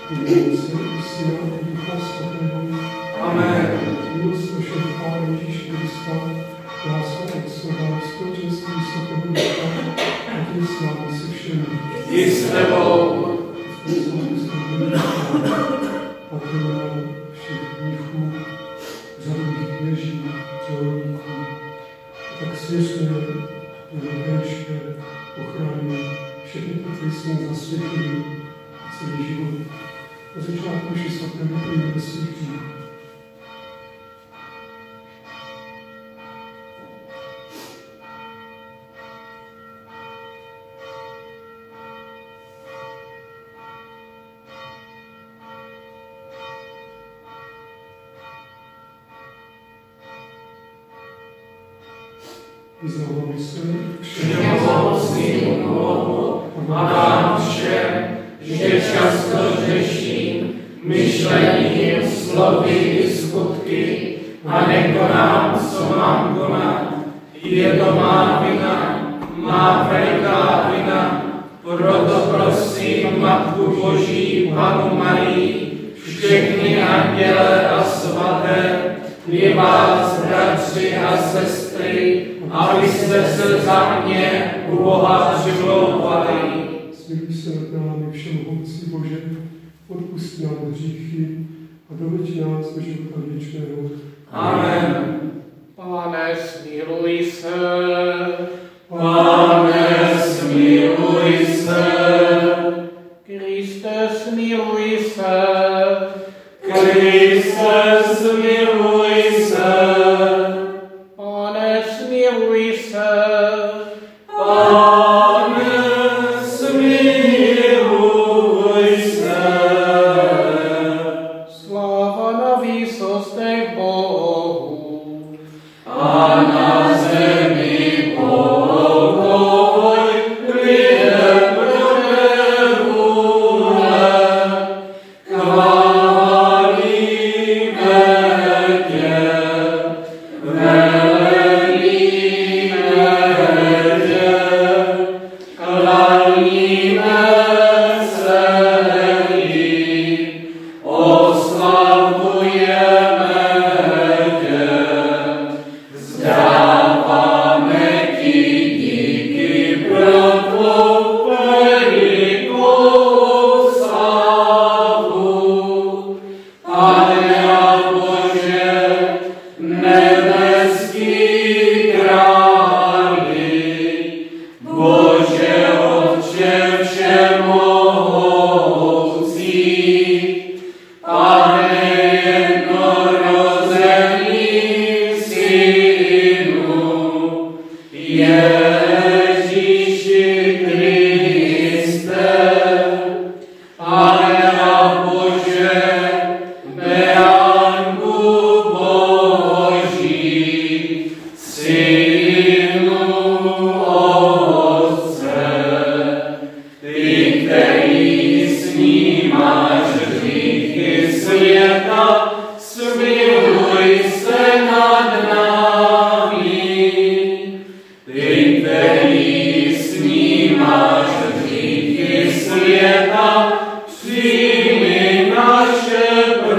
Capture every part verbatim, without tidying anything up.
Amen. Milost našeho Pána Ježíše Krista, láska Otcova, společenství Svatého Ducha, ať je s námi se všemi. I s tebou. Patrona všech mnichů, řadových kněží, řeholníků, tak svěřme do péče, ochrany, všechny ty, kteří jsme zasvětili celý život. Na začátku naše svaté vyplnění bez svých hříchů. Vyznávali se všemohoucímu Bohu a nám všem, že často řeším myšlením, slovy i skutky a nekonám, co mám konat. Je to má vina, má veliká vina, proto prosím Matku Boží, Panu Marii, všechny anděle a svaté, i vás, bratři a sestry, abyste se za mě u Boha přimlouvali. Smiluj se nad námi, všemohoucí Bože, odpusť nám hříchy a doveď nás do života věčného. Amen. Pane, smiluj se. Pane, smiluj se. Kriste, smiluj se. Kriste, smiluj se. Pane, smiluj se. Pane, smiluj se. Sláva na výsostech Bohu. A na zemi pokoj, lidem pro nevůle. Chválíme tě, velebíme tě, klaníme se ti, oslavujeme tě, vzdáváme ti díky pro tvou velikou slávu. Pane a Bože, nebeský králi, Bože Otče všemohoucí, Pane jednorozený Synu, Ježíši Kriste, Pane a Bože, Beánku Boží, Synu Otce, ty, který snímáš hříchy světa, smiluj se nad námi. Ty, který snímáš hříchy světa, přijmi naše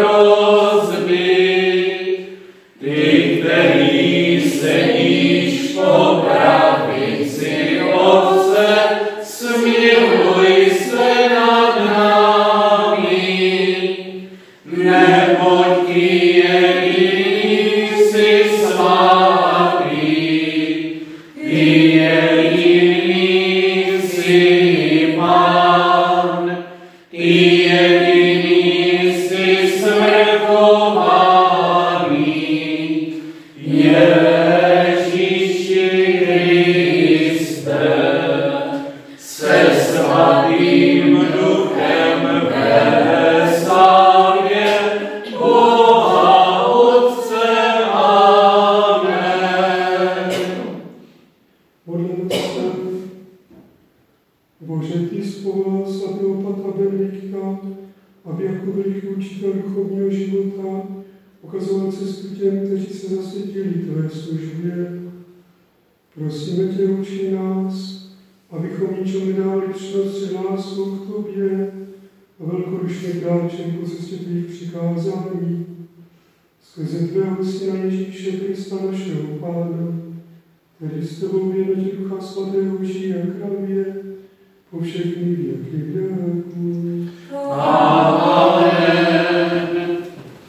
prosby. Ty, který sedíš po pravici Otce, smiluj se nad námi. Neboť ty jediný jsi svatý, ty jediný jsi Pán, ty jediný jsi svrchovaný, Ježíši Kriste, se svatým duchem ve slávě Boha Otce. Amen. Modleme se. Bože, ty zpovolal svatého Patra Benedikta, aby jako veliký učitel duchovního života ukazoval cestu těm, kteří se zasvětili tvé službě. Prosíme tě, uči nás, abychom ničemu nedávali přednost před láskou k tobě a velkodušně kráčej po cestě tvých přikázání. Skrze tvého Syna Ježíše Krista našeho Pána, který s tebou v jednotě Ducha Svatého žije a kráľuje po všechny věky věků. Amen.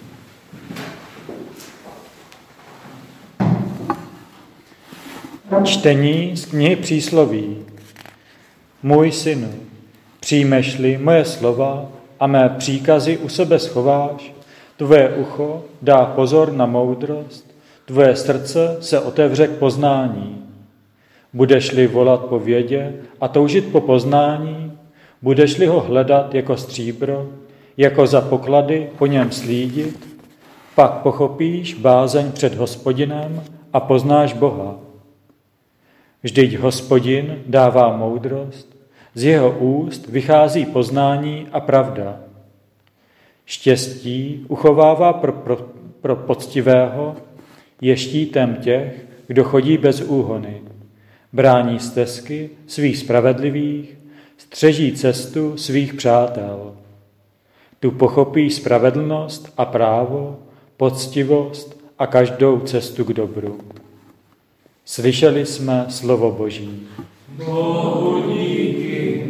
Čtení z knihy Přísloví. Můj synu, přijmeš-li moje slova a mé příkazy u sebe schováš, tvoje ucho dá pozor na moudrost, tvoje srdce se otevře k poznání. Budeš-li volat po vědě a toužit po poznání, budeš-li ho hledat jako stříbro, jako za poklady po něm slídit, pak pochopíš bázeň před Hospodinem a poznáš Boha. Vždyť Hospodin dává moudrost, z jeho úst vychází poznání a pravda. Štěstí uchovává pro, pro, pro poctivého, je štítem těch, kdo chodí bez úhony. Brání stezky svých spravedlivých, střeží cestu svých přátel. Tu pochopí spravedlnost a právo, poctivost a každou cestu k dobru. Slyšeli jsme slovo Boží. Bohu díky.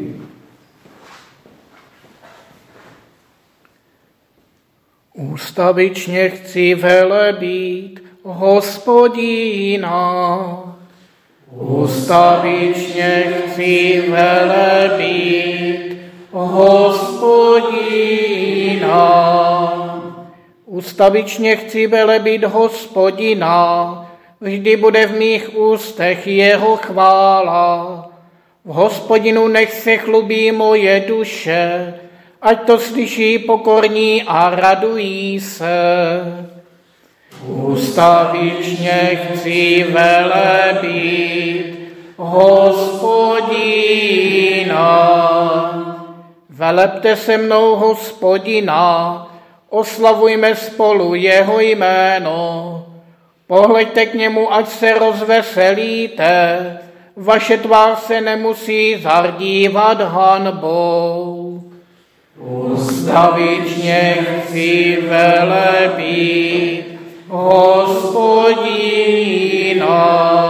Ústavičně chci velebít Hospodina. Ústavičně chci velebít Hospodina. Ústavičně chci velebit Hospodina. Vždy bude v mých ústech jeho chvála. V Hospodinu nech se chlubí moje duše, ať to slyší pokorní a radují se. Ústavičně chci velebít Hospodina. Velepte se mnou Hospodina, oslavujme spolu jeho jméno. Pohleďte k němu, ať se rozveselíte, vaše tvář se nemusí zardívat hanbou. Ústavičně chci velebít Hospodina.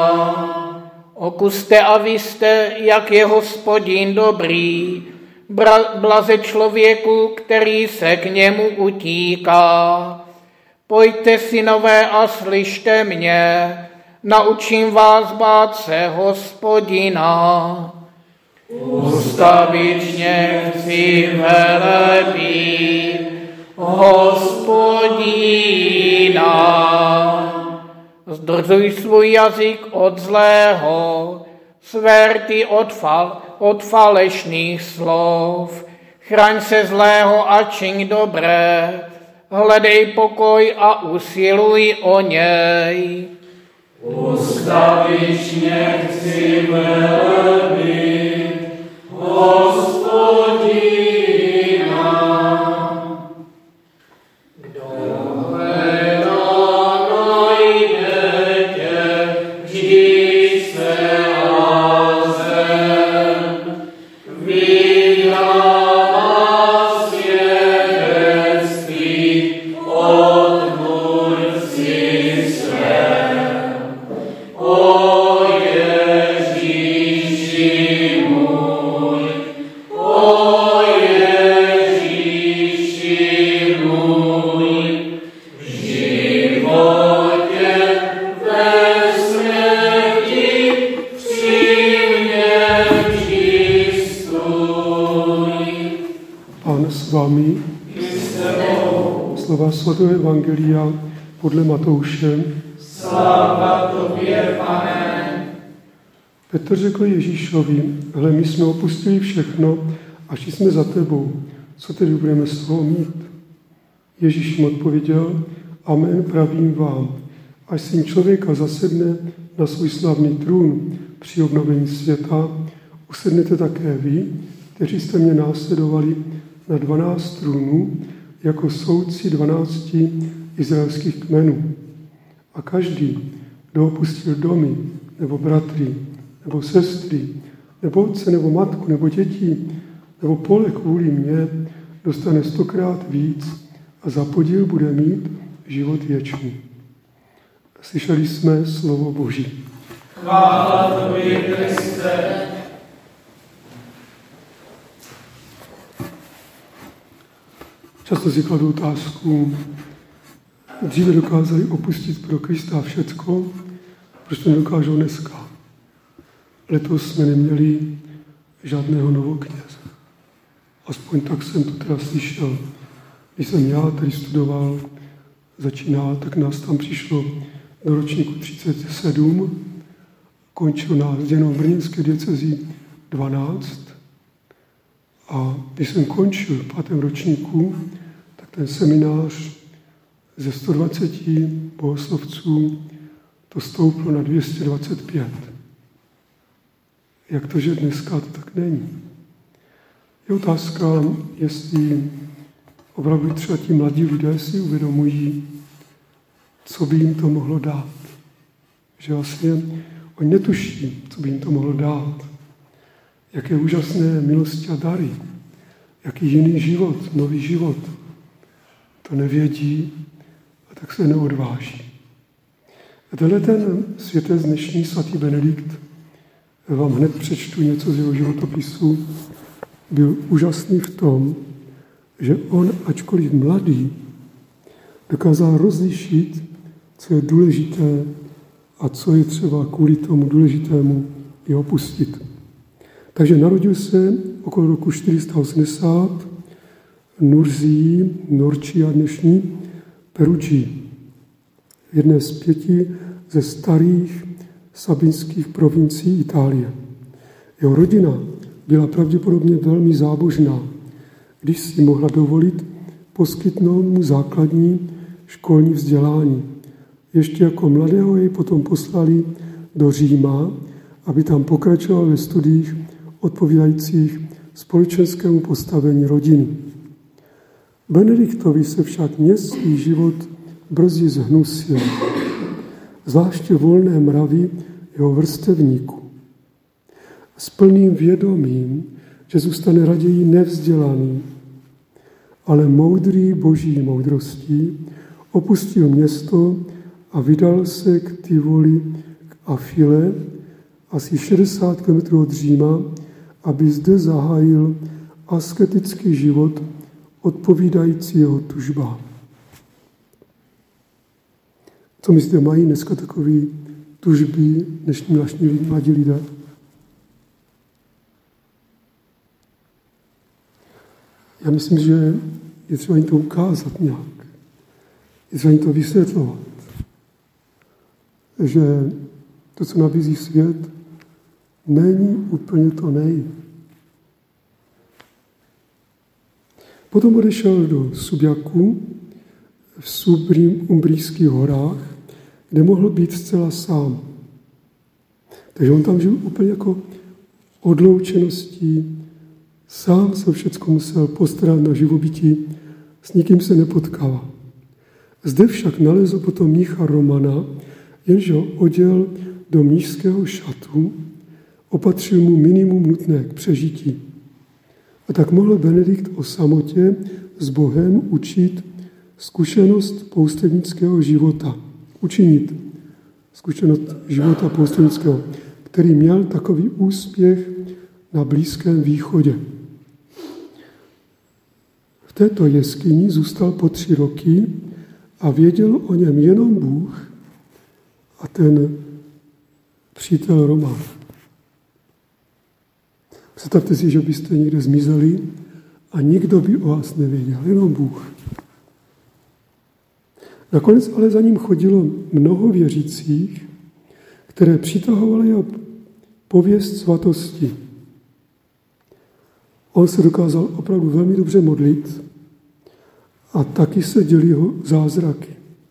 Okuste a víste, jak je Hospodin dobrý, blaze člověku, který se k němu utíká. Pojďte, synové, a slyšte mě, naučím vás bát se Hospodina. Ústavičně chci velebít Hospodina. Zdrzuj svůj jazyk od zlého, své rty od, fal, od falešných slov. Chraň se zlého a čiň dobré, hledej pokoj a usiluj o něj. Ústavičně chci velebit Hospodina. Kdo hledá, najde tě, vždy se házem. Vydává svědectví od Tvůrci svém. O Ježíši můj, o Ježíši můj, v životě ve smrti při mě vždy stůj. Pán s vámi. Slova svatého evangelia podle Matouše. Sláva tobě, Pane. Petr řekl Ježíšovi, hle, my jsme opustili všechno a šli jsme za tebou. Co tedy budeme z toho mít? Ježíš mu odpověděl, amen, pravím vám, až syn člověka zasedne na svůj slavný trůn při obnovení světa, usednete také vy, kteří jste mě následovali na dvanáct trůnů, jako soudci dvanácti izraelských kmenů. A každý, kdo opustil domy, nebo bratry, nebo sestry, nebo otce, nebo matku, nebo děti, nebo pole kvůli mně, dostane stokrát víc a za podíl bude mít život věčný. Slyšeli jsme slovo Boží. Chvála tobě, Kriste. Často si kladu otázku, dříve dokázali opustit pro Krista všecko, proč to nedokážou dneska? Letos jsme neměli žádného novokněze. Aspoň tak jsem to teda slyšel. Když jsem já tady studoval, začínal, tak nás tam přišlo do ročníku třicet sedm, končil nás jenom v brněnské diecezi dvanáct. A když jsem končil v pátém ročníku, tak ten seminář ze sto dvacet bohoslovců to stouplo na dvě stě dvacet pět. Jak to, že dneska to tak není? Je otázka, jestli opravdu třeba ti mladí lidé si uvědomují, co by jim to mohlo dát. Že vlastně oni netuší, co by jim to mohlo dát. Jaké úžasné milosti a dary. Jaký jiný život, nový život. To nevědí a tak se neodváží. A tenhle ten světec dnešní svatý Benedikt, vám hned přečtu něco z jeho životopisu, byl úžasný v tom, že on, ačkoliv mladý, dokázal rozlišit, co je důležité a co je třeba kvůli tomu důležitému i opustit. Takže narodil se okolo roku čtyři sta osmdesát v Nurzii, Norcia dnešní, Perugii, jedné z pěti ze starých sabinských provincií Itálie. Jeho rodina byla pravděpodobně velmi zábožná, když si mohla dovolit poskytnout mu základní školní vzdělání. Ještě jako mladého jej potom poslali do Říma, aby tam pokračoval ve studiích odpovídajících společenskému postavení rodiny. Benediktovi se však městský život brzy zhnusil, zvláště volné mravy jeho vrstevníků. S plným vědomím, že zůstane raději nevzdělaný, ale moudrý boží moudrostí, opustil město a vydal se k Tivoli, k Affile, asi šedesát kilometrů od Říma, aby zde zahájil asketický život odpovídající jeho tužbám. Co myslíte, mají dneska takový tužby dnešní mladí lidé? Já myslím, že je třeba jim to ukázat nějak. Je třeba jim to vysvětlovat. Že to, co nabízí svět, není úplně to nej. Potom odešel do Subiaku v Sumbrijských horách, kde mohl být zcela sám. Takže on tam žil úplně jako odloučeností, sám se všecko musel postarat na živobytí, s nikým se nepotkával. Zde však nalezl potom mnicha Romana, jenž ho oděl do mnišského šatu, opatřil mu minimum nutné k přežití. A tak mohl Benedikt o samotě s Bohem učit zkušenost poustevnického života. Učinit zkušenost života poustevnického, který měl takový úspěch na Blízkém východě. V této jeskyni zůstal po tři roky a věděl o něm jenom Bůh a ten přítel Roman. Představte si, že byste někde zmizeli a nikdo by o vás nevěděl, jenom Bůh. Nakonec ale za ním chodilo mnoho věřících, které přitahovaly jeho pověst svatosti. On se dokázal opravdu velmi dobře modlit a taky se dělí jeho zázraky.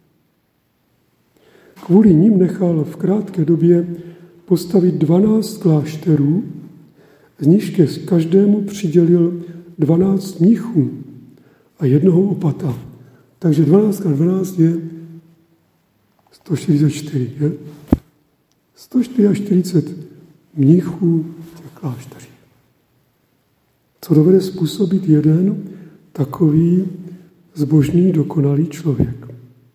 Kvůli ním nechal v krátké době postavit dvanáct klášterů, z nichž ke každému přidělil dvanáct mnichů a jednoho opata. Takže dvanáct krát dvanáct je sto čtyřicet čtyři. Je? sto čtyřicet čtyři mnichů těch klášterů. Co dovede způsobit jeden, takový zbožný, dokonalý člověk.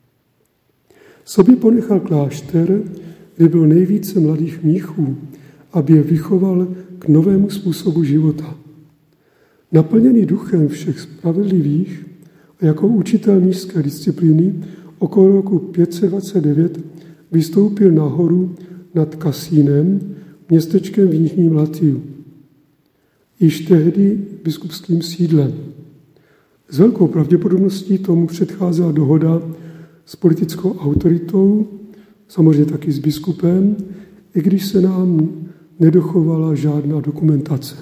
Sobě ponechal klášter, kde bylo nejvíce mladých mnichů, aby je vychoval k novému způsobu života. Naplněný duchem všech spravedlivých a jako učitel mnišské disciplíny okolo roku pět set dvacet devět vystoupil nahoru nad Kasínem, městečkem v Jižním Latiu, již tehdy biskupským sídlem. S velkou pravděpodobností tomu předcházela dohoda s politickou autoritou, samozřejmě taky s biskupem, i když se nám nedochovala žádná dokumentace.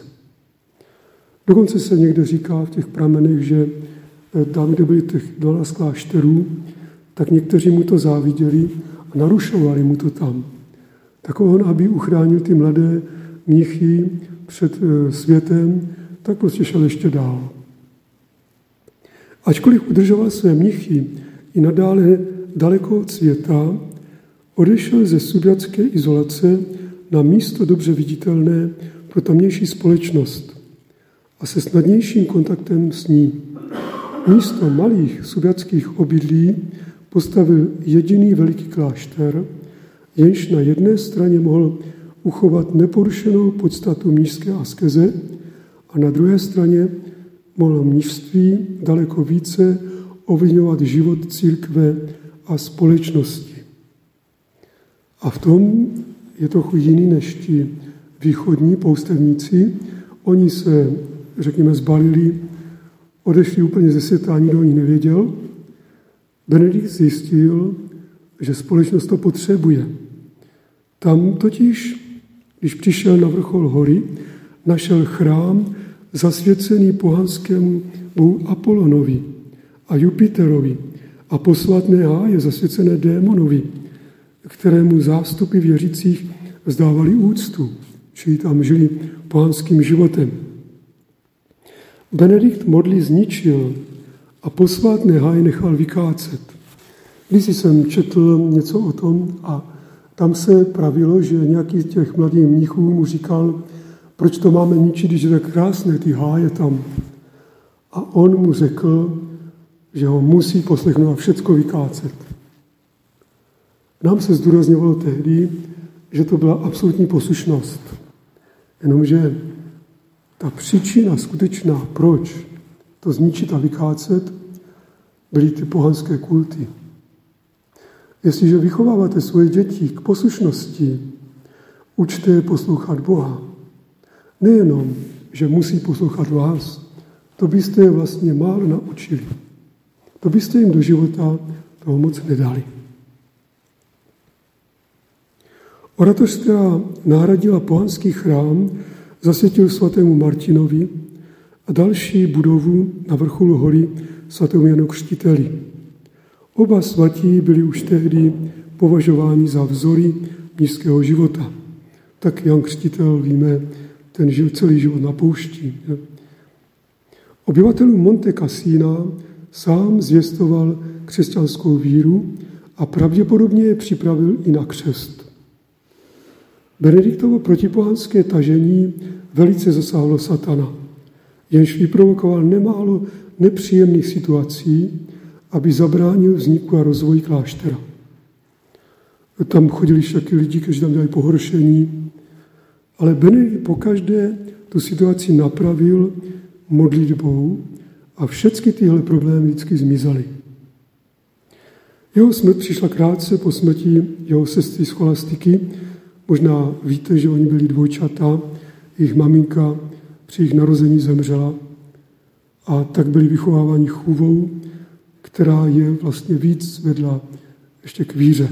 Dokonce se někde říká v těch pramenech, že tam, kde byly těch dvanáct klášterů, tak někteří mu to záviděli a narušovali mu to tam. Tak on, aby uchránil ty mladé mnichy před světem, tak prostě šel ještě dál. Ačkoliv udržoval své mnichy i nadále daleko od světa, odešel ze subjatské izolace na místo dobře viditelné pro tamnější společnost a se snadnějším kontaktem s ní. Místo malých subjatských obydlí postavil jediný veliký klášter, jenž na jedné straně mohl uchovat neporušenou podstatu mnišské askeze a na druhé straně mohlo mnišství daleko více ovlivňovat život církve a společnosti. A v tom je trochu jiný než ti východní poustevníci. Oni se, řekněme, zbalili, odešli úplně ze světa, a nikdo o ní nevěděl. Benedikt zjistil, že společnost to potřebuje. Tam totiž, když přišel na vrchol hory, našel chrám zasvěcený pohanskému bohu Apolonovi a Jupiterovi a posvátné háje zasvěcené démonovi, kterému zástupy věřících vzdávali úctu, čili tam žili pohanským životem. Benedikt modly zničil a posvátné háje nechal vykácet. Když jsem četl něco o tom a tam se pravilo, že nějaký z těch mladých mnichů mu říkal, proč to máme ničit, když je tak krásné, ty háje tam. A on mu řekl, že ho musí poslechnout a všecko vykácet. Nám se zdůrazňovalo tehdy, že to byla absolutní poslušnost. Jenomže ta příčina skutečná, proč to zničit a vykácet, byly ty pohanské kulty. Jestliže vychováváte svoje děti k poslušnosti, učte je poslouchat Boha. Nejenom, že musí poslouchat vás, to byste je vlastně málo naučili. To byste jim do života toho moc nedali. Oratoř, která nahradila pohanský chrám, zasvětil svatému Martinovi a další budovu na vrcholu hory svatému Janu Křtiteli. Oba svatí byli už tehdy považováni za vzory mnišského života. Tak Jan Křtitel, víme, ten žil celý život na poušti. Obyvatelům Monte Cassina sám zvěstoval křesťanskou víru a pravděpodobně je připravil i na křest. Benediktovo protipohanské tažení velice zasáhlo satana, jenž vyprovokoval nemálo nepříjemných situací, aby zabránil vzniku a rozvoji kláštera. Tam chodili však lidi, kteří tam dělali pohoršení, ale Benedikt pokaždé tu situaci napravil modlitbou a všechny tyhle problémy vždycky zmizely. Jeho smrt přišla krátce po smrti jeho sestry scholastiky. Možná víte, že oni byli dvojčata, jejich maminka při jejich narození zemřela a tak byli vychováváni chůvou, která je vlastně víc vedla ještě k víře.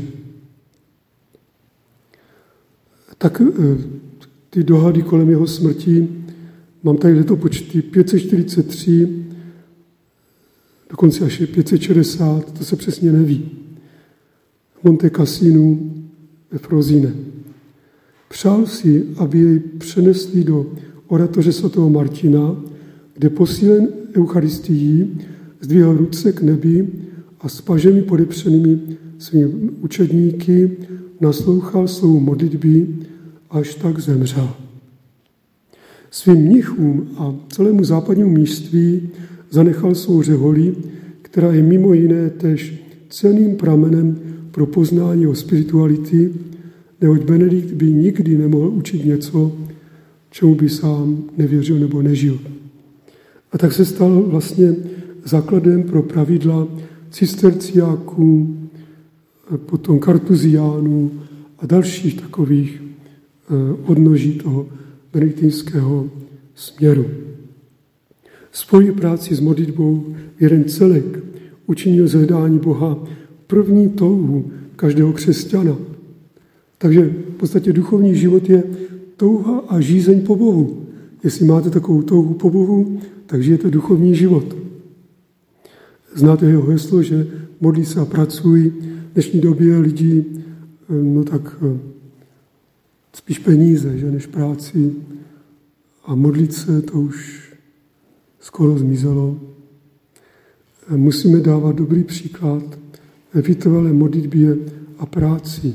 Tak ty dohady kolem jeho smrti, mám tady letopočty pět set čtyřicet tři, dokonce až je pět set šedesát, to se přesně neví. V Monte Cassinu ve Frozíne. Přál si, aby jej přenesli do oratoře svatého Martina, kde posílen eucharistií zdvihl ruce k nebi a s pažemi podepřenými svými učedníky naslouchal slovu modlitby, až tak zemřel. Svým mnichům a celému západnímu mnišství zanechal svou řeholi, která je mimo jiné též cenným pramenem pro poznání o spirituality, neboť Benedikt by nikdy nemohl učit něco, čemu by sám nevěřil nebo nežil. A tak se stal vlastně základem pro pravidla cisterciáků, potom kartuziánů a dalších takových odnoží toho benediktinského směru. Spojí práci s modlitbou jeden celek učinil z hledání Boha první touhu každého křesťana. Takže v podstatě duchovní život je touha a žízeň po Bohu. Jestli máte takovou touhu po Bohu, tak žijete duchovní život. Znáte jeho heslo, že modlí se a pracují. V dnešní době lidi, no tak spíš peníze, že než práci. A modlit se, to už skoro zmizelo. Musíme dávat dobrý příklad ve vytrvalé modlitbě a práci.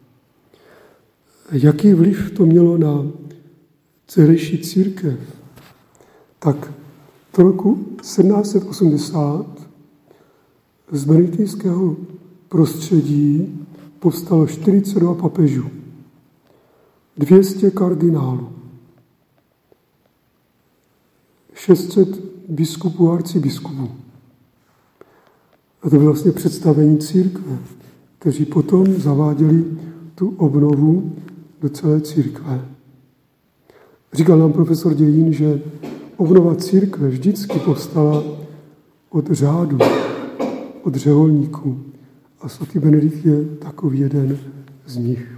Jaký vliv to mělo na tehdejší církev? Tak v roku sedmnáct set osmdesát z benediktinského prostředí povstalo čtyřicet dva papežů, dvě stě kardinálů, šest set biskupů a arcibiskupů. A to bylo vlastně představení církve, kteří potom zaváděli tu obnovu do celé církve. Říkal nám profesor dějin, že obnova církve vždycky povstala od řádu, od řeholníků. A svatý Benedikt je takový jeden z nich.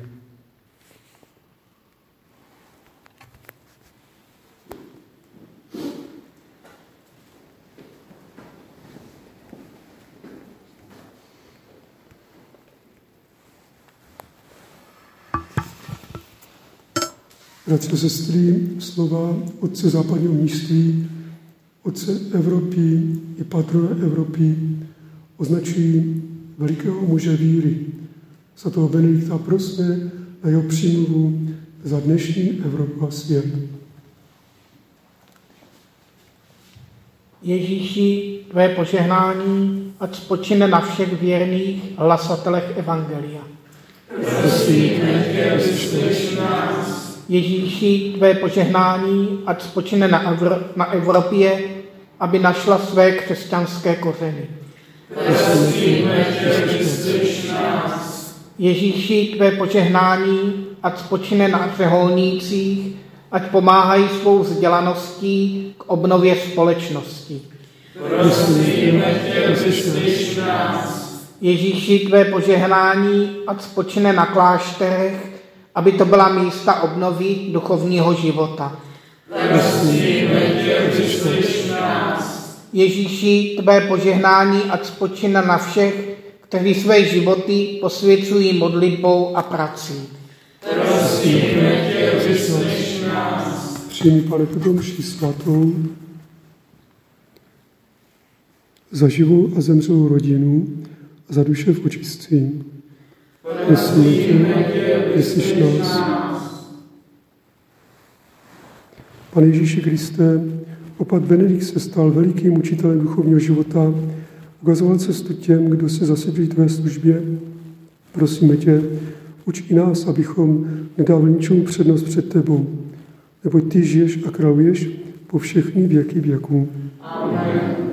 Bratři a sestry, slova otce západního mnížství, otce Evropy i patrona Evropy označují velikého muže víry. Svatého Benedikta prosme na jeho přímluvu za dnešní Evropu a svět. Ježíši, tvé požehnání, ať spočine na všech věrných hlasatelech evangelia. Prosíme tě, vyslyš nás. Ježíši, tvé požehnání, ať spočine na, Evro- na Evropě, aby našla své křesťanské kořeny. Prosíme tě, vyslyš nás. Ježíši, tvé požehnání, ať spočine na řeholnících, ať pomáhají svou vzdělaností k obnově společnosti. Prosíme tě, vyslyš nás. Ježíši, tvé požehnání, ať spočine na klášterech, aby to byla místa obnovy duchovního života. Prosíme tě, vyslyš nás. Ježíši, tvé požehnání, ať spočine na všech, kteří své životy posvěcují modlitbou a prací. Prosíme tě, vyslyš nás. Přijmi, Pane, tuto mši svatou za živou a zemřelou rodinu a za duše v očistí. Prosíme tě, vyslyš nás. Pane Ježíši Kriste, opat Benedikt se stal velikým učitelem duchovního života, ukazoval cestu těm, kdo se zasedli tvé službě. Prosíme tě, uč i nás, abychom nedávali ničemu přednost před tebou, neboť ty žiješ a králuješ po všechny věky věků. Amen.